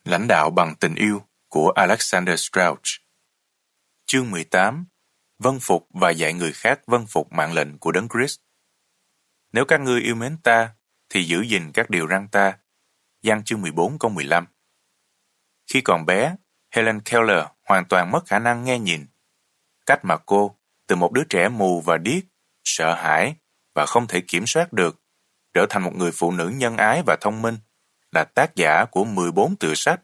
Lãnh đạo bằng tình yêu của Alexander Strauch. Chương 18. Vâng phục và dạy người khác vâng phục mạng lệnh của Đấng Christ. Nếu các ngươi yêu mến ta, thì giữ gìn các điều răn ta. Giăng chương 14 câu 15. Khi còn bé, Helen Keller hoàn toàn mất khả năng nghe nhìn. Cách mà cô, từ một đứa trẻ mù và điếc, sợ hãi và không thể kiểm soát được, trở thành một người phụ nữ nhân ái và thông minh, là tác giả của 14 tựa sách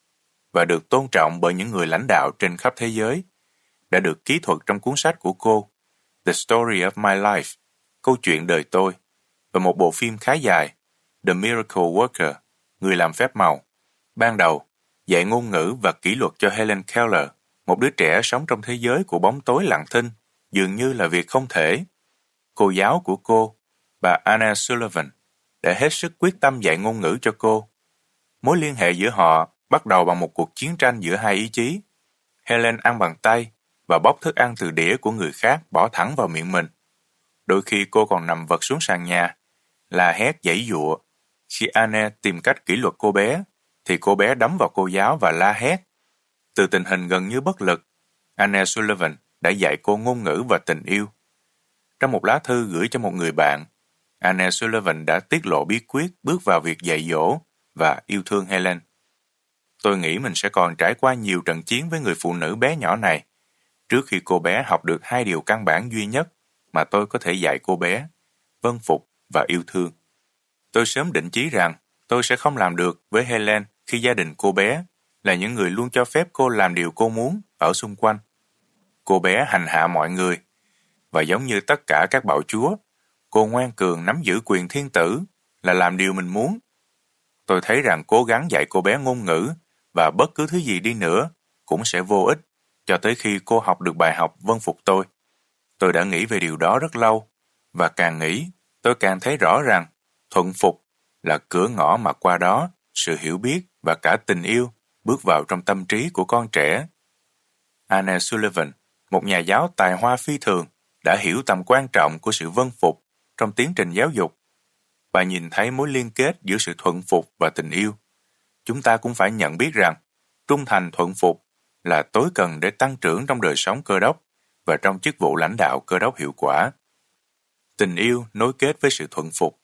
và được tôn trọng bởi những người lãnh đạo trên khắp thế giới, đã được kỹ thuật trong cuốn sách của cô The Story of My Life, câu chuyện đời tôi, và một bộ phim khá dài The Miracle Worker, người làm phép màu. Ban đầu, dạy ngôn ngữ và kỷ luật cho Helen Keller, một đứa trẻ sống trong thế giới của bóng tối lặng thinh, dường như là việc không thể. Cô giáo của cô, bà Anna Sullivan, đã hết sức quyết tâm dạy ngôn ngữ cho cô. Mối liên hệ giữa họ bắt đầu bằng một cuộc chiến tranh giữa hai ý chí. Helen ăn bằng tay và bóc thức ăn từ đĩa của người khác bỏ thẳng vào miệng mình. Đôi khi cô còn nằm vật xuống sàn nhà, la hét giãy giụa. Khi Anna tìm cách kỷ luật cô bé, thì cô bé đấm vào cô giáo và la hét. Từ tình hình gần như bất lực, Anna Sullivan đã dạy cô ngôn ngữ và tình yêu. Trong một lá thư gửi cho một người bạn, Anna Sullivan đã tiết lộ bí quyết bước vào việc dạy dỗ và yêu thương Helen. Tôi nghĩ mình sẽ còn trải qua nhiều trận chiến với người phụ nữ bé nhỏ này, trước khi cô bé học được hai điều căn bản duy nhất mà tôi có thể dạy cô bé: vâng phục và yêu thương. Tôi sớm định chí rằng tôi sẽ không làm được với Helen khi gia đình cô bé là những người luôn cho phép cô làm điều cô muốn ở xung quanh. Cô bé hành hạ mọi người, và giống như tất cả các bạo chúa, cô ngoan cường nắm giữ quyền thiên tử là làm điều mình muốn. Tôi thấy rằng cố gắng dạy cô bé ngôn ngữ và bất cứ thứ gì đi nữa cũng sẽ vô ích cho tới khi cô học được bài học vâng phục tôi. Tôi đã nghĩ về điều đó rất lâu, và càng nghĩ, tôi càng thấy rõ rằng thuận phục là cửa ngõ mà qua đó sự hiểu biết và cả tình yêu bước vào trong tâm trí của con trẻ. Anna Sullivan, một nhà giáo tài hoa phi thường, đã hiểu tầm quan trọng của sự vâng phục trong tiến trình giáo dục. Bà nhìn thấy mối liên kết giữa sự thuận phục và tình yêu. Chúng ta cũng phải nhận biết rằng trung thành thuận phục là tối cần để tăng trưởng trong đời sống cơ đốc và trong chức vụ lãnh đạo cơ đốc hiệu quả. Tình yêu nối kết với sự thuận phục.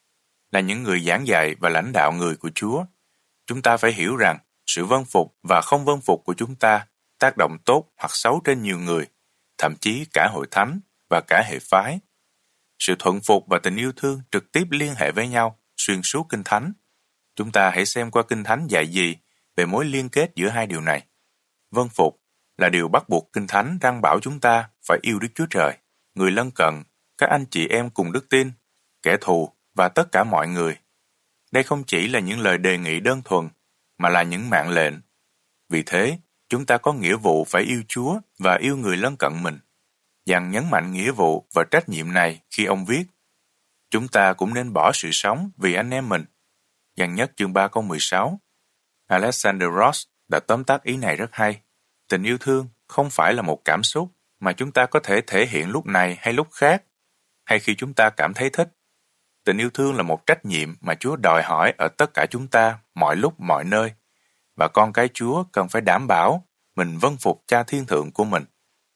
Là những người giảng dạy và lãnh đạo người của Chúa, chúng ta phải hiểu rằng sự vâng phục và không vâng phục của chúng ta tác động tốt hoặc xấu trên nhiều người, thậm chí cả hội thánh và cả hệ phái. Sự thuận phục và tình yêu thương trực tiếp liên hệ với nhau xuyên suốt Kinh Thánh. Chúng ta hãy xem qua Kinh Thánh dạy gì về mối liên kết giữa hai điều này. Vâng phục là điều bắt buộc Kinh Thánh răn bảo chúng ta phải yêu Đức Chúa Trời, người lân cận, các anh chị em cùng đức tin, kẻ thù và tất cả mọi người. Đây không chỉ là những lời đề nghị đơn thuần, mà là những mạng lệnh. Vì thế, chúng ta có nghĩa vụ phải yêu Chúa và yêu người lân cận mình. Giăng nhấn mạnh nghĩa vụ và trách nhiệm này khi ông viết: chúng ta cũng nên bỏ sự sống vì anh em mình. Giăng nhất chương 3 câu 16. Alexander Ross đã tóm tắt ý này rất hay. Tình yêu thương không phải là một cảm xúc mà chúng ta có thể thể hiện lúc này hay lúc khác, hay khi chúng ta cảm thấy thích. Tình yêu thương là một trách nhiệm mà Chúa đòi hỏi ở tất cả chúng ta mọi lúc mọi nơi, và con cái Chúa cần phải đảm bảo mình vâng phục Cha Thiên Thượng của mình.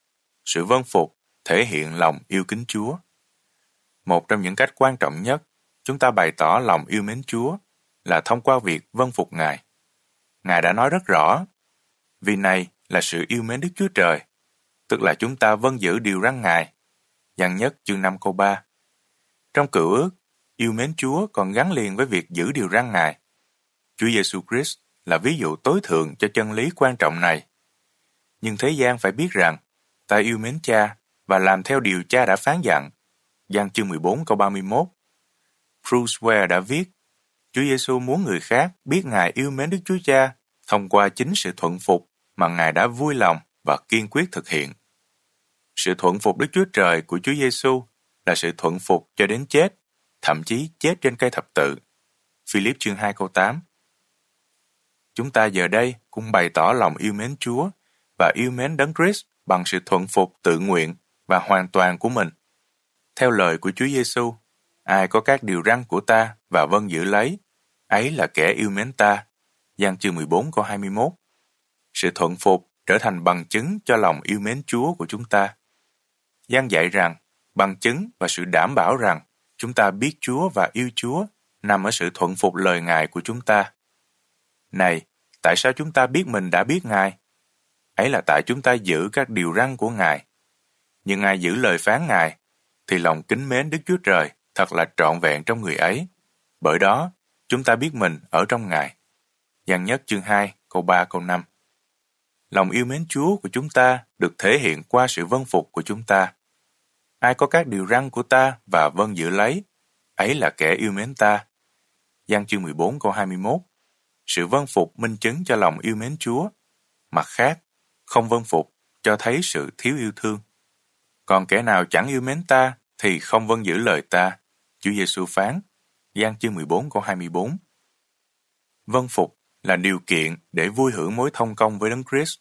Sự vâng phục thể hiện lòng yêu kính Chúa. Một trong những cách quan trọng nhất chúng ta bày tỏ lòng yêu mến Chúa là thông qua việc vâng phục Ngài. Ngài đã nói rất rõ: vì này là sự yêu mến Đức Chúa Trời, tức là chúng ta vâng giữ điều răn Ngài. Giăng nhất chương 5 câu 3. Trong Cựu Ước, yêu mến Chúa còn gắn liền với việc giữ điều răn Ngài. Chúa Giêsu Christ là ví dụ tối thượng cho chân lý quan trọng này. Nhưng thế gian phải biết rằng ta yêu mến Cha và làm theo điều Cha đã phán dặn. Giăng chương 14 câu 31. Bruce Ware đã viết: Chúa Giêsu muốn người khác biết Ngài yêu mến Đức Chúa Cha thông qua chính sự thuận phục mà Ngài đã vui lòng và kiên quyết thực hiện. Sự thuận phục Đức Chúa Trời của Chúa Giêsu là sự thuận phục cho đến chết, thậm chí chết trên cây thập tự. Philip chương 2 câu 8. Chúng ta giờ đây cũng bày tỏ lòng yêu mến Chúa và yêu mến Đấng Christ bằng sự thuận phục tự nguyện và hoàn toàn của mình. Theo lời của Chúa Giêsu, ai có các điều răn của ta và vâng giữ lấy, ấy là kẻ yêu mến ta. Giăng chương 14 câu 21. Sự thuận phục trở thành bằng chứng cho lòng yêu mến Chúa của chúng ta. Giăng dạy rằng bằng chứng và sự đảm bảo rằng chúng ta biết Chúa và yêu Chúa nằm ở sự thuận phục lời Ngài của chúng ta. Này, tại sao chúng ta biết mình đã biết Ngài? Ấy là tại chúng ta giữ các điều răn của Ngài. Nhưng ai giữ lời phán Ngài, thì lòng kính mến Đức Chúa Trời thật là trọn vẹn trong người ấy. Bởi đó, chúng ta biết mình ở trong Ngài. Giăng nhất chương 2, câu 3, câu 5. Lòng yêu mến Chúa của chúng ta được thể hiện qua sự vâng phục của chúng ta. Ai có các điều răn của ta và vâng giữ lấy, ấy là kẻ yêu mến ta. Giăng chương 14 câu 21. Sự vâng phục minh chứng cho lòng yêu mến Chúa. Mặt khác, không vâng phục cho thấy sự thiếu yêu thương. Còn kẻ nào chẳng yêu mến ta thì không vâng giữ lời ta. Chúa Giêsu phán. Giăng chương 14 câu 24. Vâng phục là điều kiện để vui hưởng mối thông công với Đấng Christ.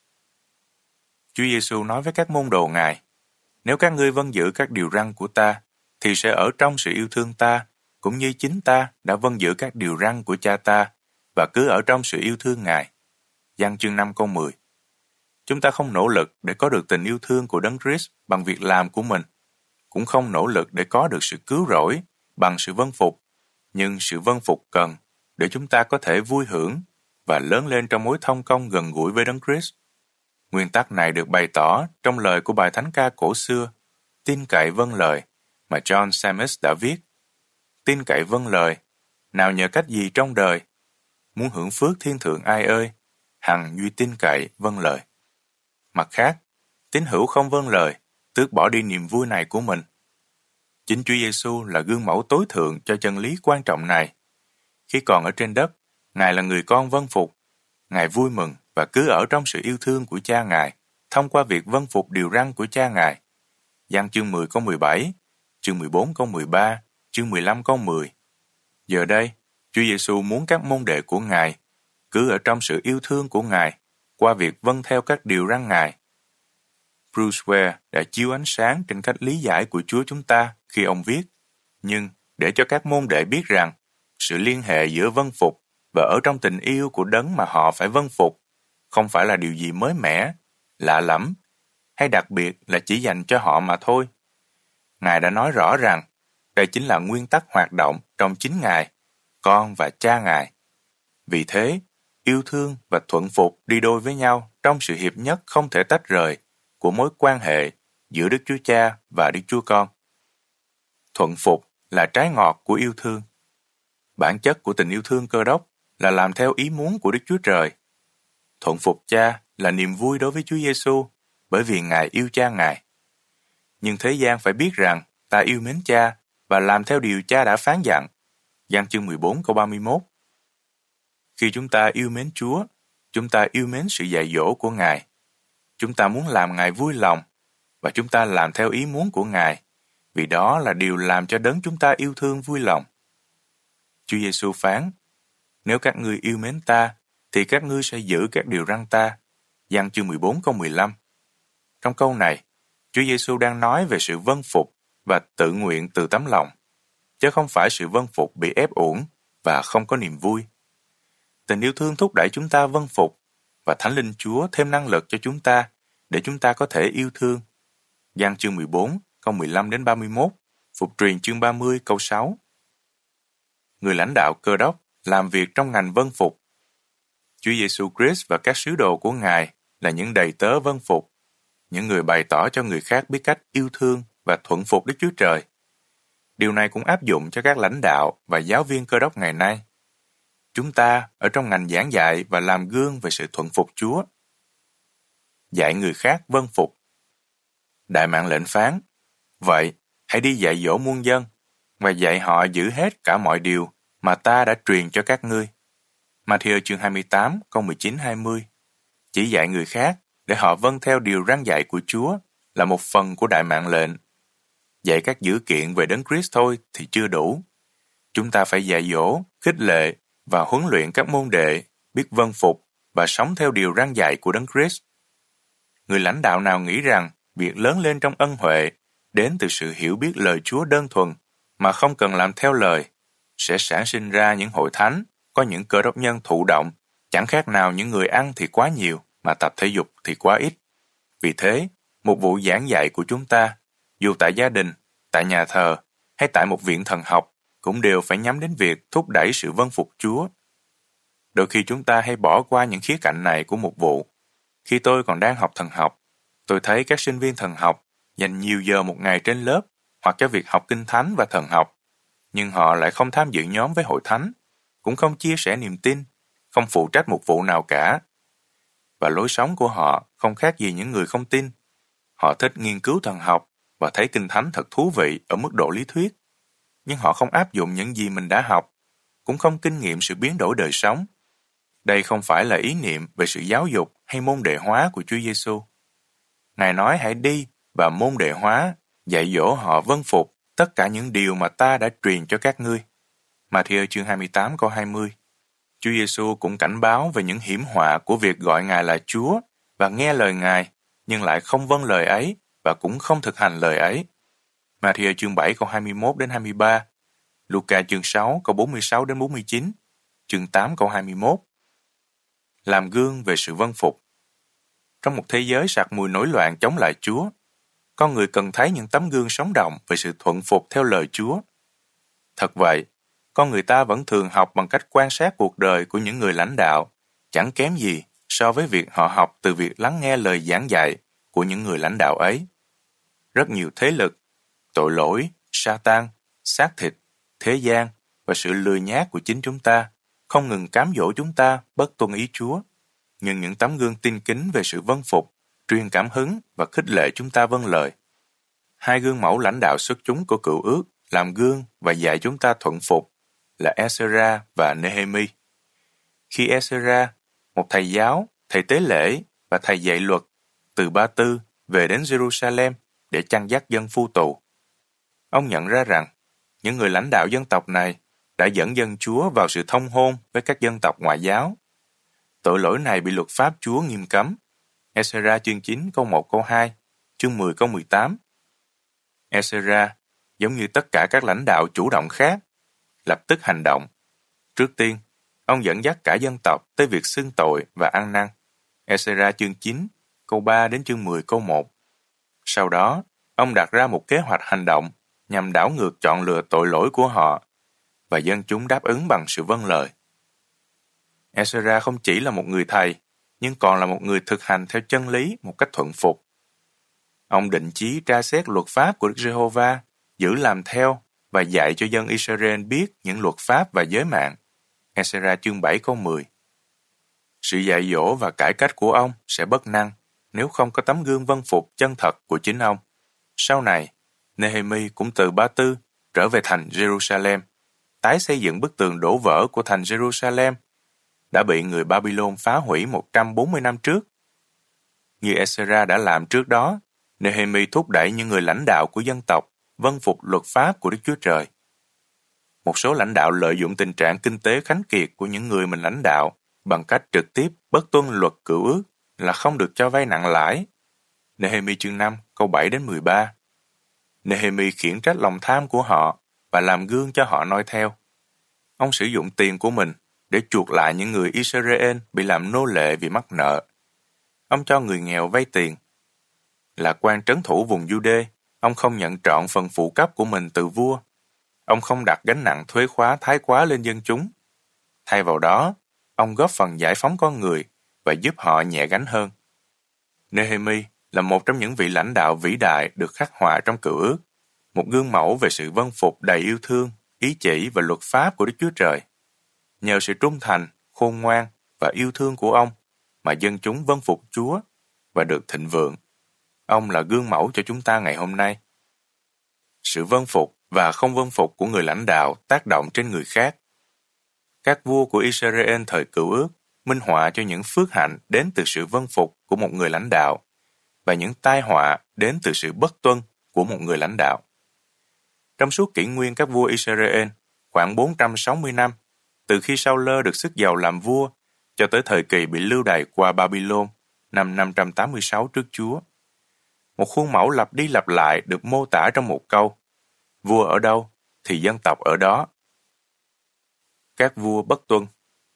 Chúa Giêsu nói với các môn đồ Ngài: Nếu các ngươi vâng giữ các điều răn của ta, thì sẽ ở trong sự yêu thương ta, cũng như chính ta đã vâng giữ các điều răn của cha ta, và cứ ở trong sự yêu thương Ngài. Giăng chương 5 câu 10. Chúng ta không nỗ lực để có được tình yêu thương của Đấng Christ bằng việc làm của mình, cũng không nỗ lực để có được sự cứu rỗi bằng sự vâng phục, nhưng sự vâng phục cần để chúng ta có thể vui hưởng và lớn lên trong mối thông công gần gũi với Đấng Christ. Nguyên tắc này được bày tỏ trong lời của bài thánh ca cổ xưa, Tin cậy vâng lời, mà John Sammis đã viết. Tin cậy vâng lời, nào nhờ cách gì trong đời, muốn hưởng phước thiên thượng ai ơi, hằng duy tin cậy vâng lời. Mặt khác, tín hữu không vâng lời, tước bỏ đi niềm vui này của mình. Chính Chúa Giêsu là gương mẫu tối thượng cho chân lý quan trọng này. Khi còn ở trên đất, Ngài là người con vâng phục. Ngài vui mừng và cứ ở trong sự yêu thương của cha Ngài, thông qua việc vâng phục điều răn của cha Ngài. Giăng chương 10 câu 17, chương 14 câu 13, chương 15 câu 10. Giờ đây, Chúa Giêsu muốn các môn đệ của Ngài cứ ở trong sự yêu thương của Ngài qua việc vâng theo các điều răn Ngài. Bruce Ware đã chiếu ánh sáng trên cách lý giải của Chúa chúng ta khi ông viết: Nhưng để cho các môn đệ biết rằng sự liên hệ giữa vâng phục và ở trong tình yêu của Đấng mà họ phải vâng phục không phải là điều gì mới mẻ, lạ lẫm hay đặc biệt là chỉ dành cho họ mà thôi. Ngài đã nói rõ rằng đây chính là nguyên tắc hoạt động trong chính Ngài, con và cha Ngài. Vì thế, yêu thương và thuận phục đi đôi với nhau trong sự hiệp nhất không thể tách rời của mối quan hệ giữa Đức Chúa Cha và Đức Chúa Con. Thuận phục là trái ngọt của yêu thương. Bản chất của tình yêu thương Cơ Đốc là làm theo ý muốn của Đức Chúa Trời. Thuận phục Cha là niềm vui đối với Chúa Giêsu, bởi vì Ngài yêu Cha Ngài. Nhưng thế gian phải biết rằng ta yêu mến Cha và làm theo điều Cha đã phán dặn. Giăng chương 14 câu 31. Khi chúng ta yêu mến Chúa, chúng ta yêu mến sự dạy dỗ của Ngài. Chúng ta muốn làm Ngài vui lòng, và chúng ta làm theo ý muốn của Ngài, vì đó là điều làm cho Đấng chúng ta yêu thương vui lòng. Chúa Giêsu phán: Nếu các ngươi yêu mến ta, thì các ngươi sẽ giữ các điều răn ta. Giăng chương 14 câu 15. Trong câu này, Chúa Giêsu đang nói về sự vâng phục và tự nguyện từ tấm lòng, chứ không phải sự vâng phục bị ép uổng và không có niềm vui. Tình yêu thương thúc đẩy chúng ta vâng phục, và Thánh Linh Chúa thêm năng lực cho chúng ta để chúng ta có thể yêu thương. Giăng chương 14 câu 15 đến 31, Phục truyền chương 30 câu 6. Người lãnh đạo Cơ Đốc làm việc trong ngành vâng phục. Chúa Giêsu Christ và các sứ đồ của Ngài là những đầy tớ vâng phục, những người bày tỏ cho người khác biết cách yêu thương và thuận phục Đức Chúa Trời. Điều này cũng áp dụng cho các lãnh đạo và giáo viên Cơ Đốc ngày nay. Chúng ta ở trong ngành giảng dạy và làm gương về sự thuận phục Chúa. Dạy người khác vâng phục. Đại mạng lệnh phán: Vậy, hãy đi dạy dỗ muôn dân, và dạy họ giữ hết cả mọi điều mà ta đã truyền cho các ngươi. Ma-thi-ơ chương 28, câu 19-20. Chỉ dạy người khác để họ vâng theo điều răn dạy của Chúa là một phần của đại mạng lệnh. Dạy các dữ kiện về Đấng Christ thôi thì chưa đủ. Chúng ta phải dạy dỗ, khích lệ và huấn luyện các môn đệ biết vâng phục và sống theo điều răn dạy của Đấng Christ. Người lãnh đạo nào nghĩ rằng việc lớn lên trong ân huệ đến từ sự hiểu biết lời Chúa đơn thuần mà không cần làm theo lời sẽ sản sinh ra những hội thánh có những Cơ Đốc nhân thụ động Chẳng khác nào những người ăn thì quá nhiều mà tập thể dục thì quá ít. Vì thế, một vụ giảng dạy của chúng ta, dù tại gia đình, tại nhà thờ hay tại một viện thần học, cũng đều phải nhắm đến việc thúc đẩy sự vâng phục Chúa. Đôi khi chúng ta hay bỏ qua những khía cạnh này của một vụ. Khi tôi còn đang học thần học, tôi thấy các sinh viên thần học dành nhiều giờ một ngày trên lớp hoặc cho việc học kinh thánh và thần học, nhưng họ lại không tham dự nhóm với hội thánh, cũng không chia sẻ niềm tin, không phụ trách một vụ nào cả. Và lối sống của họ không khác gì những người không tin. Họ thích nghiên cứu thần học và thấy kinh thánh thật thú vị ở mức độ lý thuyết, nhưng họ không áp dụng những gì mình đã học, cũng không kinh nghiệm sự biến đổi đời sống. Đây không phải là ý niệm về sự giáo dục hay môn đệ hóa của Chúa Giêsu. Ngài nói hãy đi và môn đệ hóa, dạy dỗ họ vâng phục tất cả những điều mà ta đã truyền cho các ngươi. Ma-thi-ơ chương 28 câu 20. Chúa Giêsu cũng cảnh báo về những hiểm họa của việc gọi Ngài là Chúa và nghe lời Ngài, nhưng lại không vâng lời ấy và cũng không thực hành lời ấy. Ma-thi-ơ chương 7 câu 21 đến 23, Luca chương 6 câu 46 đến 49, chương 8 câu 21. Làm gương về sự vâng phục. Trong một thế giới sặc mùi nổi loạn chống lại Chúa, con người cần thấy những tấm gương sống động về sự thuận phục theo lời Chúa. Thật vậy, con người ta vẫn thường học bằng cách quan sát cuộc đời của những người lãnh đạo, chẳng kém gì so với việc họ học từ việc lắng nghe lời giảng dạy của những người lãnh đạo ấy. Rất nhiều thế lực, tội lỗi, Sa-tan, xác thịt, thế gian và sự lười nhác của chính chúng ta không ngừng cám dỗ chúng ta bất tuân ý Chúa. Nhưng những tấm gương tin kính về sự vâng phục, truyền cảm hứng và khích lệ chúng ta vâng lời. Hai gương mẫu lãnh đạo xuất chúng của Cựu Ước làm gương và dạy chúng ta thuận phục là Ezra và Nehemi. Khi Ezra, một thầy giáo, thầy tế lễ và thầy dạy luật, từ Ba Tư về đến Jerusalem để chăn dắt dân phu tù, ông nhận ra rằng những người lãnh đạo dân tộc này đã dẫn dân Chúa vào sự thông hôn với các dân tộc ngoại giáo. Tội lỗi này bị luật pháp Chúa nghiêm cấm. Ezra chương 9 câu 1 câu 2, chương 10 câu 18. Ezra, giống như tất cả các lãnh đạo chủ động khác, lập tức hành động. Trước tiên, ông dẫn dắt cả dân tộc tới việc xưng tội và ăn năn. Ezra chương 9 câu 3 đến chương 10 câu 1. Sau đó, ông đặt ra một kế hoạch hành động nhằm đảo ngược chọn lựa tội lỗi của họ, và dân chúng đáp ứng bằng sự vâng lời. Ezra không chỉ là một người thầy, nhưng còn là một người thực hành theo chân lý một cách thuận phục. Ông định chí tra xét luật pháp của Đức Giê-hô-va, giữ làm theo và dạy cho dân Israel biết những luật pháp và giới mạng. Ezra chương 7 câu 10. Sự dạy dỗ và cải cách của ông sẽ bất năng nếu không có tấm gương vâng phục chân thật của chính ông. Sau này, Nehemi cũng từ Ba Tư trở về thành Jerusalem, tái xây dựng bức tường đổ vỡ của thành Jerusalem đã bị người Babylon phá hủy 140 năm trước. Như Ezra đã làm trước đó, Nehemi thúc đẩy những người lãnh đạo của dân tộc vâng phục luật pháp của Đức Chúa Trời. Một số lãnh đạo lợi dụng tình trạng kinh tế khánh kiệt của những người mình lãnh đạo bằng cách trực tiếp bất tuân luật Cựu Ước là không được cho vay nặng lãi. Nehemi chương 5 câu 7 đến 13. Nehemi khiển trách lòng tham của họ và làm gương cho họ noi theo. Ông sử dụng tiền của mình để chuộc lại những người Israel bị làm nô lệ vì mắc nợ. Ông cho người nghèo vay tiền. Là quan trấn thủ vùng Giu-đê, ông không nhận trọn phần phụ cấp của mình từ vua. Ông không đặt gánh nặng thuế khóa thái quá lên dân chúng. Thay vào đó, ông góp phần giải phóng con người và giúp họ nhẹ gánh hơn. Nehemi là một trong những vị lãnh đạo vĩ đại được khắc họa trong Cựu Ước, một gương mẫu về sự vâng phục đầy yêu thương, ý chỉ và luật pháp của Đức Chúa Trời. Nhờ sự trung thành, khôn ngoan và yêu thương của ông mà dân chúng vâng phục Chúa và được thịnh vượng. Ông là gương mẫu cho chúng ta ngày hôm nay. Sự vâng phục và không vâng phục của người lãnh đạo tác động trên người khác. Các vua của Israel thời Cựu Ước minh họa cho những phước hạnh đến từ sự vâng phục của một người lãnh đạo và những tai họa đến từ sự bất tuân của một người lãnh đạo. Trong suốt kỷ nguyên các vua Israel, khoảng 460 năm, từ khi Sa-ul được sức giàu làm vua cho tới thời kỳ bị lưu đày qua Babylon năm 586 trước Chúa. Một khuôn mẫu lặp đi lặp lại được mô tả trong một câu: vua ở đâu thì dân tộc ở đó. Các vua bất tuân.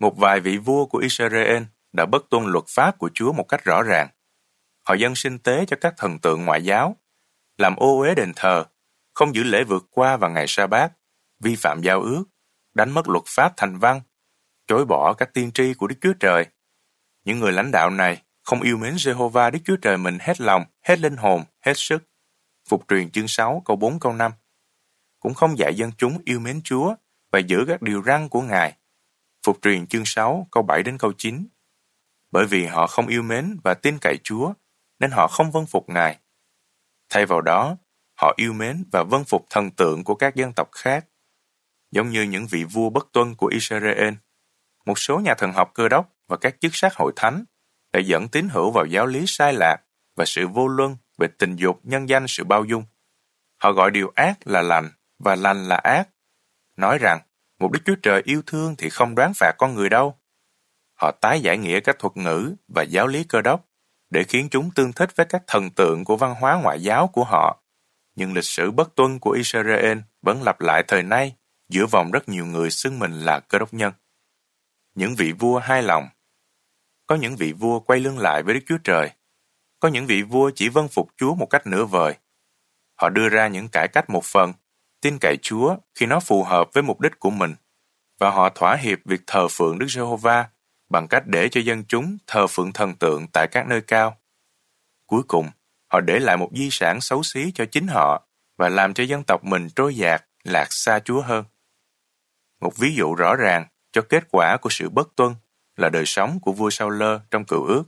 Một vài vị vua của Israel đã bất tuân luật pháp của Chúa một cách rõ ràng. Họ dâng sinh tế cho các thần tượng ngoại giáo, làm ô uế đền thờ, không giữ lễ vượt qua vào ngày sa-bát, vi phạm giao ước, đánh mất luật pháp thành văn, chối bỏ các tiên tri của Đức Chúa Trời. Những người lãnh đạo này không yêu mến Giê-hô-va Đức Chúa Trời mình hết lòng, hết linh hồn, hết sức. Phục truyền chương 6 câu 4 câu 5. Cũng không dạy dân chúng yêu mến Chúa và giữ các điều răn của Ngài. Phục truyền chương 6 câu 7 đến câu 9. Bởi vì họ không yêu mến và tin cậy Chúa, nên họ không vâng phục Ngài. Thay vào đó, họ yêu mến và vâng phục thần tượng của các dân tộc khác. Giống như những vị vua bất tuân của Israel, một số nhà thần học Cơ Đốc và các chức sắc hội thánh đã dẫn tín hữu vào giáo lý sai lạc và sự vô luân về tình dục nhân danh sự bao dung. Họ gọi điều ác là lành và lành là ác, nói rằng một Đức Chúa Trời yêu thương thì không đoán phạt con người đâu. Họ tái giải nghĩa các thuật ngữ và giáo lý Cơ Đốc để khiến chúng tương thích với các thần tượng của văn hóa ngoại giáo của họ. Nhưng lịch sử bất tuân của Israel vẫn lặp lại thời nay giữa vòng rất nhiều người xưng mình là Cơ Đốc nhân. Những vị vua hai lòng. Có những vị vua quay lưng lại với Đức Chúa Trời. Có những vị vua chỉ vâng phục Chúa một cách nửa vời. Họ đưa ra những cải cách một phần, tin cậy Chúa khi nó phù hợp với mục đích của mình, và họ thỏa hiệp việc thờ phượng Đức Giê-hô-va bằng cách để cho dân chúng thờ phượng thần tượng tại các nơi cao. Cuối cùng, họ để lại một di sản xấu xí cho chính họ và làm cho dân tộc mình trôi dạt, lạc xa Chúa hơn. Một ví dụ rõ ràng cho kết quả của sự bất tuân là đời sống của vua Sa-ul trong Cựu Ước.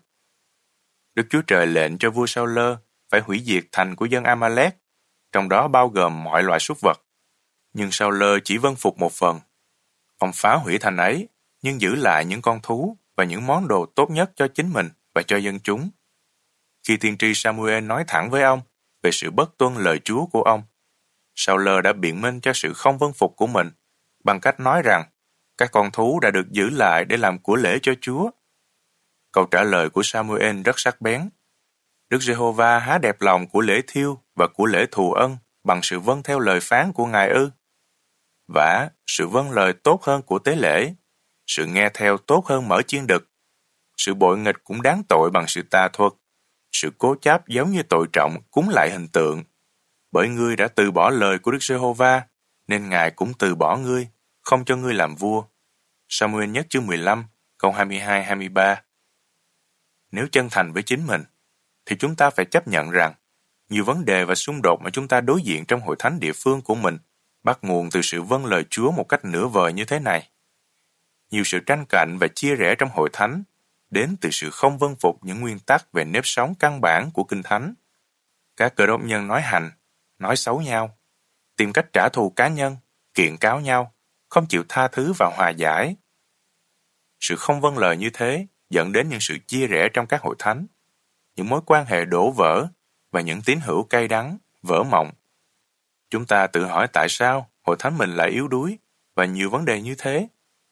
Đức Chúa Trời lệnh cho vua Sa-ul phải hủy diệt thành của dân A-ma-lét, trong đó bao gồm mọi loại súc vật. Nhưng Sa-ul chỉ vâng phục một phần. Ông phá hủy thành ấy, nhưng giữ lại những con thú và những món đồ tốt nhất cho chính mình và cho dân chúng. Khi tiên tri Sa-mu-ên nói thẳng với ông về sự bất tuân lời Chúa của ông, Sa-ul đã biện minh cho sự không vâng phục của mình bằng cách nói rằng các con thú đã được giữ lại để làm của lễ cho Chúa. Câu trả lời của Sa-mu-ên rất sắc bén. Đức Giê-hô-va há đẹp lòng của lễ thiêu và của lễ thù ân bằng sự vâng theo lời phán của Ngài ư? Vả, sự vâng lời tốt hơn của tế lễ, sự nghe theo tốt hơn mở chiên đực. Sự bội nghịch cũng đáng tội bằng sự tà thuật. Sự cố chấp giống như tội trọng cúng lại hình tượng. Bởi ngươi đã từ bỏ lời của Đức Giê-hô-va, nên Ngài cũng từ bỏ ngươi, không cho ngươi làm vua. Sa-mu-ên nhất chương 15, câu 22-23. Nếu chân thành với chính mình, thì chúng ta phải chấp nhận rằng nhiều vấn đề và xung đột mà chúng ta đối diện trong hội thánh địa phương của mình bắt nguồn từ sự vâng lời Chúa một cách nửa vời như thế này. Nhiều sự tranh cạnh và chia rẽ trong hội thánh đến từ sự không vâng phục những nguyên tắc về nếp sống căn bản của Kinh Thánh. Các Cơ Đốc nhân nói hành, nói xấu nhau, tìm cách trả thù cá nhân, kiện cáo nhau, không chịu tha thứ và hòa giải. Sự không vâng lời như thế dẫn đến những sự chia rẽ trong các hội thánh, những mối quan hệ đổ vỡ và những tín hữu cay đắng, vỡ mộng. Chúng ta tự hỏi tại sao hội thánh mình lại yếu đuối và nhiều vấn đề như thế.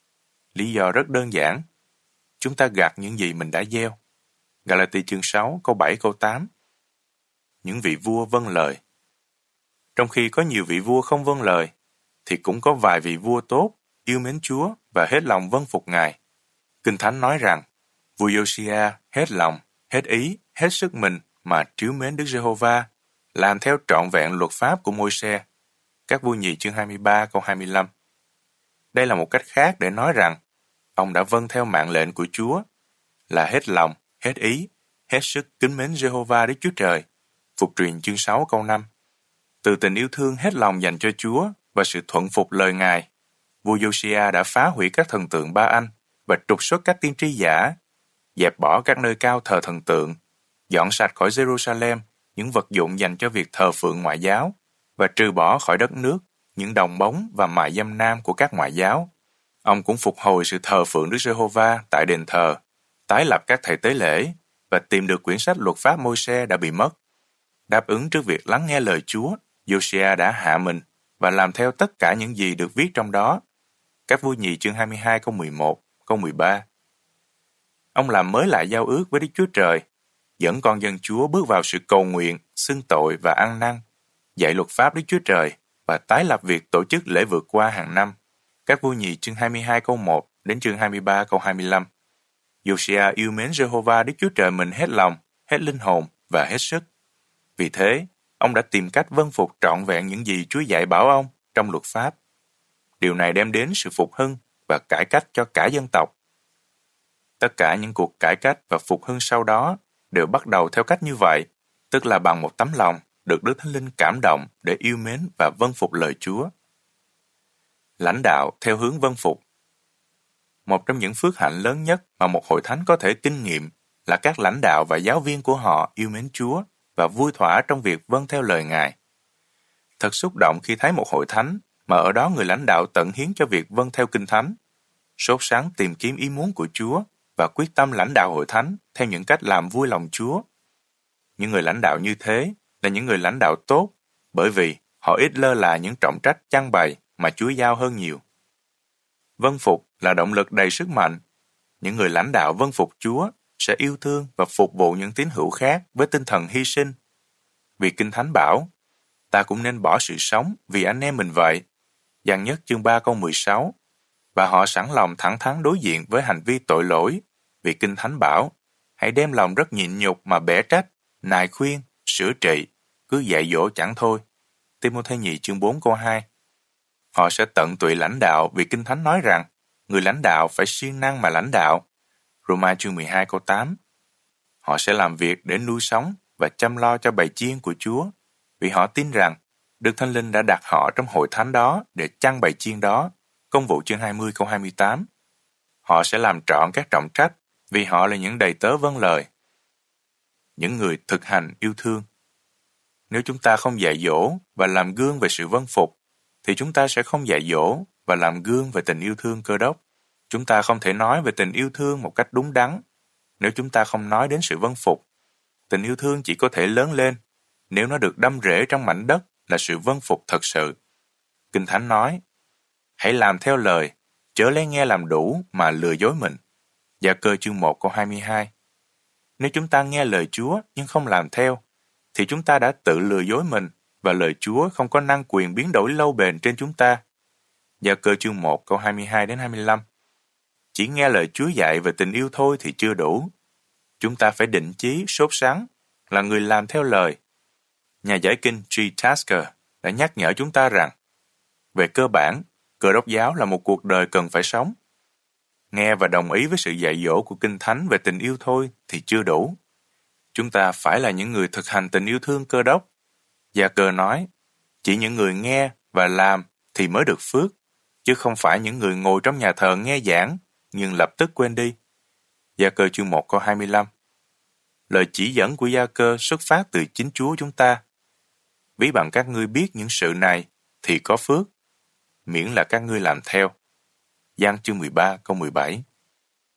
Lý do rất đơn giản. Chúng ta gặt những gì mình đã gieo. Galatia chương 6, câu 7, câu 8. Những vị vua vâng lời. Trong khi có nhiều vị vua không vâng lời, thì cũng có vài vị vua tốt, yêu mến Chúa và hết lòng vâng phục Ngài. Kinh Thánh nói rằng, vua Josiah hết lòng, hết ý, hết sức mình mà trìu mến Đức Giê-hô-va, làm theo trọn vẹn luật pháp của Môi-se. Các vua nhì chương 23 câu 25. Đây là một cách khác để nói rằng ông đã vâng theo mạng lệnh của Chúa là hết lòng, hết ý, hết sức kính mến Giê-hô-va Đức Chúa Trời. Phục truyền chương 6 câu 5. Từ tình yêu thương hết lòng dành cho Chúa và sự thuận phục lời Ngài, vua Josiah đã phá hủy các thần tượng Ba-anh và trục xuất các tiên tri giả, dẹp bỏ các nơi cao thờ thần tượng, dọn sạch khỏi Jerusalem những vật dụng dành cho việc thờ phượng ngoại giáo và trừ bỏ khỏi đất nước những đồng bóng và mại dâm nam của các ngoại giáo. Ông cũng phục hồi sự thờ phượng Đức Giê-hô-va tại đền thờ, tái lập các thầy tế lễ và tìm được quyển sách luật pháp Môi-se đã bị mất. Đáp ứng trước việc lắng nghe lời Chúa, Josiah đã hạ mình và làm theo tất cả những gì được viết trong đó. Các vua nhì chương 22 câu 11, câu 13. Ông làm mới lại giao ước với Đức Chúa Trời, dẫn con dân Chúa bước vào sự cầu nguyện, xưng tội và ăn năn, dạy luật pháp Đức Chúa Trời và tái lập việc tổ chức lễ vượt qua hàng năm. Các vua nhì chương 22 câu 1 đến chương 23 câu 25. Josiah yêu mến Jehovah Đức Chúa Trời mình hết lòng, hết linh hồn và hết sức. Vì thế, ông đã tìm cách vâng phục trọn vẹn những gì Chúa dạy bảo ông trong luật pháp. Điều này đem đến sự phục hưng và cải cách cho cả dân tộc. Tất cả những cuộc cải cách và phục hưng sau đó đều bắt đầu theo cách như vậy, tức là bằng một tấm lòng được Đức Thánh Linh cảm động để yêu mến và vâng phục lời Chúa. Lãnh đạo theo hướng vâng phục. Một trong những phước hạnh lớn nhất mà một hội thánh có thể kinh nghiệm là các lãnh đạo và giáo viên của họ yêu mến Chúa và vui thỏa trong việc vâng theo lời Ngài. Thật xúc động khi thấy một hội thánh mà ở đó người lãnh đạo tận hiến cho việc vâng theo Kinh Thánh, sốt sắng tìm kiếm ý muốn của Chúa và quyết tâm lãnh đạo hội thánh theo những cách làm vui lòng Chúa. Những người lãnh đạo như thế là những người lãnh đạo tốt, bởi vì họ ít lơ là những trọng trách chăn bày mà Chúa giao hơn nhiều. Vâng phục là động lực đầy sức mạnh. Những người lãnh đạo vâng phục Chúa sẽ yêu thương và phục vụ những tín hữu khác với tinh thần hy sinh. Vì Kinh Thánh bảo, ta cũng nên bỏ sự sống vì anh em mình vậy. Giăng nhất chương 3 câu 16. Và họ sẵn lòng thẳng thắn đối diện với hành vi tội lỗi, vì Kinh Thánh bảo, hãy đem lòng rất nhịn nhục mà bẻ trách, nài khuyên, sửa trị, cứ dạy dỗ chẳng thôi. Timôthê nhì chương 4 câu 2. Họ sẽ tận tụy lãnh đạo vì Kinh Thánh nói rằng, người lãnh đạo phải siêng năng mà lãnh đạo. Roma chương 12 câu 8. Họ sẽ làm việc để nuôi sống và chăm lo cho bầy chiên của Chúa, vì họ tin rằng Đức Thánh Linh đã đặt họ trong hội thánh đó để chăn bầy chiên đó. Công vụ chương 20 câu 28. Họ sẽ làm trọn các trọng trách vì họ là những đầy tớ vâng lời. Những người thực hành yêu thương. Nếu chúng ta không dạy dỗ và làm gương về sự vâng phục, thì chúng ta sẽ không dạy dỗ và làm gương về tình yêu thương Cơ Đốc. Chúng ta không thể nói về tình yêu thương một cách đúng đắn nếu chúng ta không nói đến sự vâng phục. Tình yêu thương chỉ có thể lớn lên nếu nó được đâm rễ trong mảnh đất là sự vâng phục thật sự. Kinh Thánh nói, hãy làm theo lời, chớ lấy nghe làm đủ mà lừa dối mình. Gia Cơ chương 1 câu 22. Nếu chúng ta nghe lời Chúa nhưng không làm theo, thì chúng ta đã tự lừa dối mình và lời Chúa không có năng quyền biến đổi lâu bền trên chúng ta. Gia Cơ chương 1 câu 22 đến 25. Chỉ nghe lời Chúa dạy về tình yêu thôi thì chưa đủ. Chúng ta phải định chí, sốt sắng, là người làm theo lời. Nhà giải kinh G. Tasker đã nhắc nhở chúng ta rằng, về cơ bản, Cơ Đốc giáo là một cuộc đời cần phải sống. Nghe và đồng ý với sự dạy dỗ của Kinh Thánh về tình yêu thôi thì chưa đủ. Chúng ta phải là những người thực hành tình yêu thương Cơ Đốc. Gia Cơ nói, chỉ những người nghe và làm thì mới được phước, chứ không phải những người ngồi trong nhà thờ nghe giảng nhưng lập tức quên đi. Gia Cơ chương 1 câu 25. Lời chỉ dẫn của Gia Cơ xuất phát từ chính Chúa chúng ta. Ví bằng các ngươi biết những sự này thì có phước, miễn là các ngươi làm theo. Giăng chương 13 câu 17.